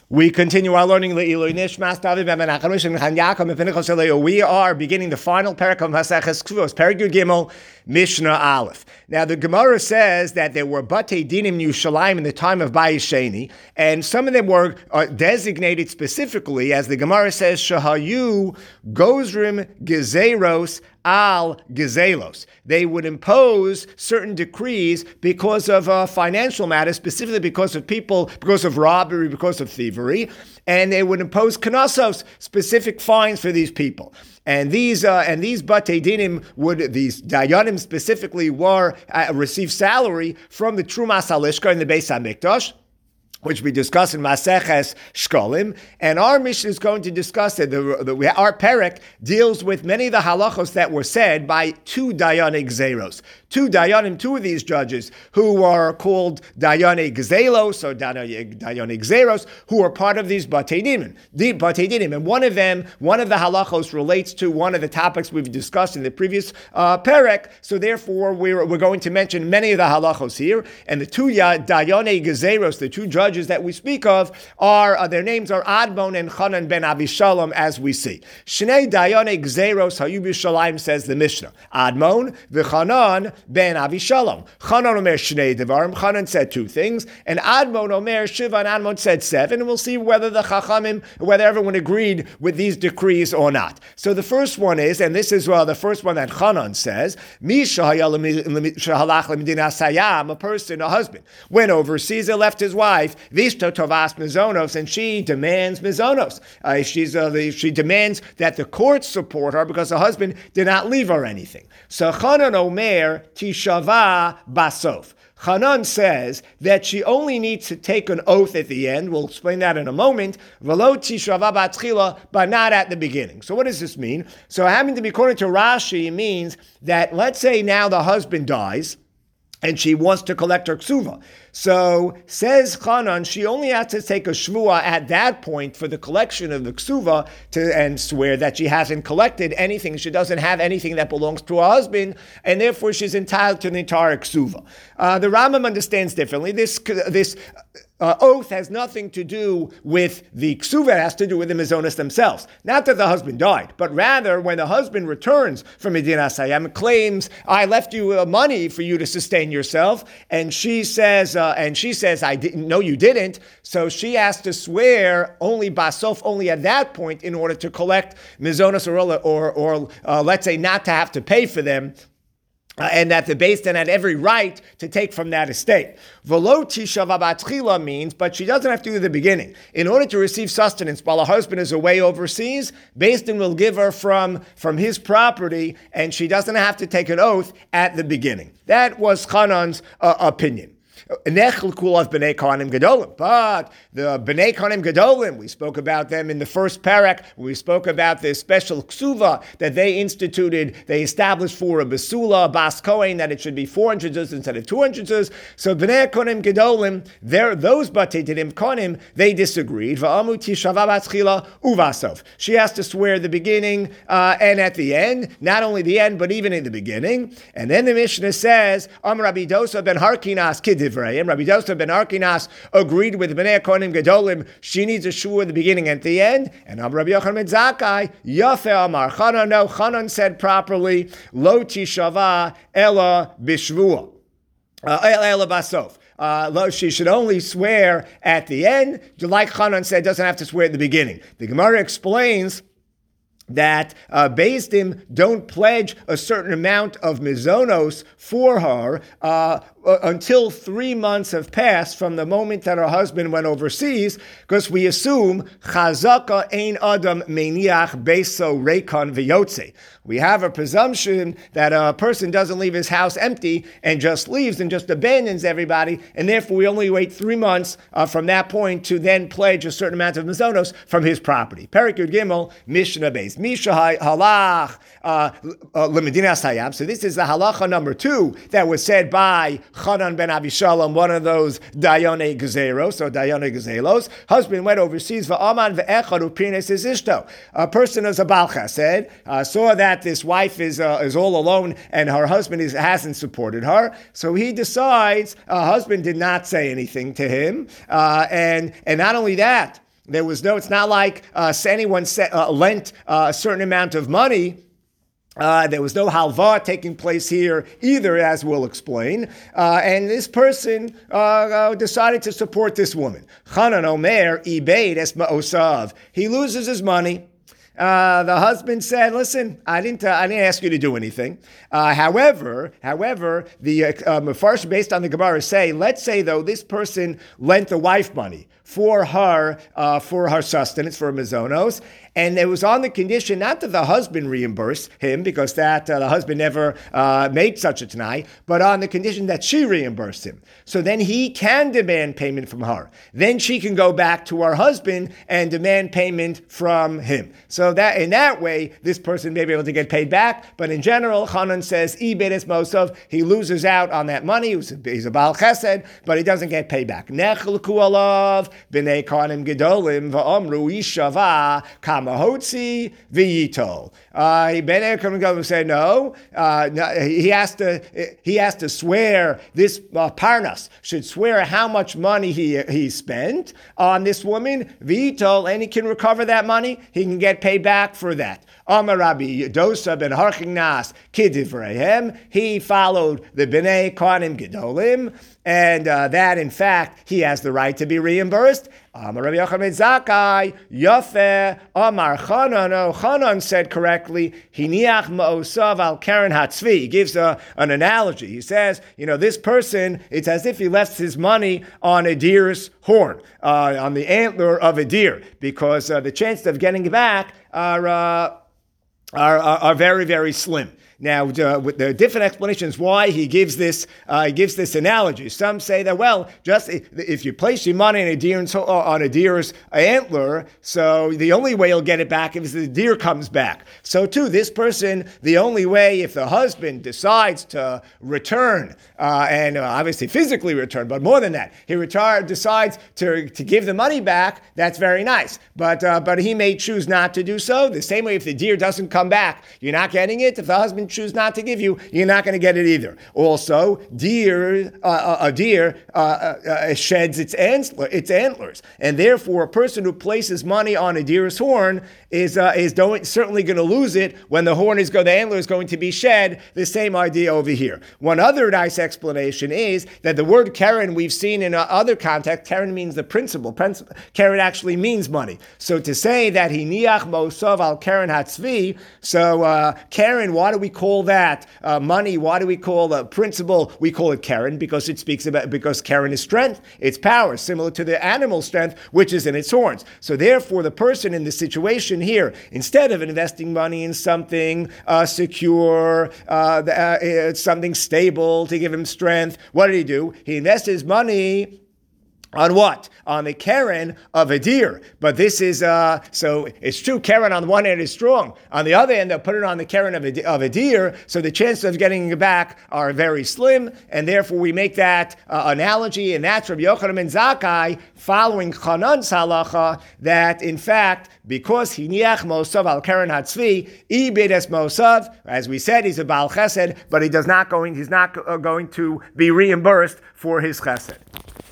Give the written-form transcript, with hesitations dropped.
We continue our learning. We are beginning the final parak of Maseches Ksuvos, Perek Yud Gimel, Mishnah Aleph. Now the Gemara says that there were Batei Dinim Yushalayim in the time of Bayis Sheni, and some of them were designated specifically, as the Gemara says, Shahayu Gozrim Gezeros Al Gezelos. They would impose certain decrees because of financial matters, specifically because of robbery, because of thievery, and they would impose knossos, specific fines for these people. And these Batei Dinim these Dayanim specifically receive salary from the Trumas Halishka in the Beis HaMikdash, which we discuss in Maseches Shkolim, and our Mishnah is going to discuss it. Our Perek deals with many of the halachos that were said by two Dayanim Gzeros. Two of these judges who are called Dayanim Gzelos or Dayanim Gzeros, who are part of these Batei Dinim. And one of the halachos relates to one of the topics we've discussed in the previous Perek, so therefore we're going to mention many of the halachos here. And the two Dayanim Gzeros, the two judges that we speak of, their names are Admon and Chanan ben Avishalom, as we see. Shnei Dayanim Gzeros Hayu B'Shalayim, says the Mishnah. Admon v'Chanan ben Avishalom. Chanan omer Shnei Devarim. Chanan said two things, and Admon omer Shiva, and Admon said seven. And we'll see whether whether everyone agreed with these decrees or not. So the first one is, and this is the first one that Chanan says, a person, a husband, went overseas and left his wife, Vishto Tovas Mizonos, and she demands Mizonos. She demands that the courts support her because her husband did not leave her anything. So Chanan Omer Tishava Basof. Chanan says that she only needs to take an oath at the end. We'll explain that in a moment. V'lo tishava b'tchila, but not at the beginning. So what does this mean? So having to be according to Rashi means that, let's say now the husband dies, and she wants to collect her ksuva. So, says Chanan, she only has to take a shvua at that point for the collection of the ksuva and swear that she hasn't collected anything. She doesn't have anything that belongs to her husband, and therefore she's entitled to the entire ksuva. The Rambam understands differently. This oath has nothing to do with the ksuva, it has to do with the mizonos themselves. Not that the husband died, but rather when the husband returns from Medinas Hayam, claims, I left you money for you to sustain yourself, and she says, I didn't know you didn't, so she has to swear only basof, only at that point, in order to collect mizonos or let's say not to have to pay for them. And that the Beis Din had every right to take from that estate. V'lo tishava b'tchila means, but she doesn't have to do the beginning. In order to receive sustenance while her husband is away overseas, Beis Din will give her from his property, and she doesn't have to take an oath at the beginning. That was Chanan's opinion. But the Bnei Kohanim Gedolim, we spoke about them in the first parak. We spoke about this special ksuva that they instituted. They established for a basula, a bas kohen, that it should be 400 zuz instead of 200 zuz. So Bnei Kohanim Gedolim, those Batei Dinim Kohanim, they disagreed. She has to swear the beginning and at the end, not only the end, but even in the beginning. And then the Mishnah says, Rabbi Dosa ben Harkinas Kidivra. Rabbi Dosa ben Arkinas agreed with Bnei Kohanim Gedolim. She needs a shua at the beginning and at the end. And Rabbi Yochanan ben Zakkai, Yafe Amar Chanan. No, Chanan said properly, Lo tishava ela bishvua, ela basof. She should only swear at the end. Like Chanan said, doesn't have to swear at the beginning. The Gemara explains that Beis Din don't pledge a certain amount of mizonos for her until 3 months have passed from the moment that her husband went overseas, because we assume chazaka ein adam meniach beso rekan v'yotze. We have a presumption that a person doesn't leave his house empty and just leaves and just abandons everybody, and therefore we only wait 3 months from that point to then pledge a certain amount of mizonos from his property. Perek Yud Gimel, Mishnah Beis. Misha halach lemedinas hayam. So this is the halacha number 2 that was said by Chanan ben Avishalom, one of those Dayanim Gezeros or Dayanim Gezelos. Husband went overseas, v'aman ve'echad upirnes his ishto. A person is a Baal Chesed, saw that this wife is all alone and her husband hasn't supported her, so he decides, her husband did not say anything to him, and not only that, There was no, it's not like anyone lent a certain amount of money. There was no halva taking place here either, as we'll explain. And this person decided to support this woman. Chanan Omer ibeid es ma'osav. He loses his money. The husband said, "Listen, I didn't ask you to do anything." However, the Mefarsh based on the Gemara say, let's say though this person lent the wife money for her sustenance, for mizonos, and it was on the condition not that the husband reimburse him, because that the husband never made such a t'nai, but on the condition that she reimbursed him. So then he can demand payment from her. Then she can go back to her husband and demand payment from him. So that in that way, this person may be able to get paid back. But in general, Chanan says, Ibed es Mosov, he loses out on that money. He's a Baal Chesed, but he doesn't get paid back. Nechlku alav b'nei Kohanim gedolim va'omru yishava kamahotzi v'yitol. B'nei Kohanim gedolim say no. He has to swear. This Parnas should swear how much money he spent on this woman v'yitol, and he can recover that money. He can get paid back for that. Amar Rabbi Dosa ben Harchignas Kidivrehem. He followed the Bnei Kohanim Gedolim, and that in fact he has the right to be reimbursed. Amar Rabbi Yochanan Zakai Yafeh Amar Chanan. Chanan said correctly. Hiniach ma'osav al keren hatzvi. He gives an analogy. He says, this person, it's as if he left his money on a deer's horn, on the antler of a deer, because the chances of getting it back are very, very slim. Now, with the different explanations why he gives this analogy. Some say that, just if you place your money on a deer's antler, so the only way you'll get it back is if the deer comes back. So too, this person, the only way, if the husband decides to return, and obviously physically return, but more than that, he decides to give the money back, that's very nice. But he may choose not to do so. The same way, if the deer doesn't come back, you're not getting it. If the husband choose not to give you, you're not going to get it either. Also, a deer sheds its antlers, and therefore a person who places money on a deer's horn is certainly going to lose it when the antler is going to be shed. The same idea over here. One other nice explanation is that the word keren we've seen in other contexts. Keren means the principal. Keren actually means money. So to say that hiniach mosav al keren hatzvi, so keren, why do we call that money? Why do we call the principle? We call it keren because keren is strength, it's power, similar to the animal strength which is in its horns. So therefore, the person in the situation here, instead of investing money in something secure, something stable to give him strength, what did he do? He invested his money on what? On the keren of a deer. But this is, so it's true, keren on the one hand is strong. On the other hand, they'll put it on the keren of a deer, so the chances of getting it back are very slim, and therefore we make that analogy, and that's Rabbi Yochanan ben Zakkai following Chanan's halacha, that in fact, because hiniach mosav al keren hatzvi, ibid es mosav, as we said, he's a Baal Chesed, but he's not going to be reimbursed for his chesed.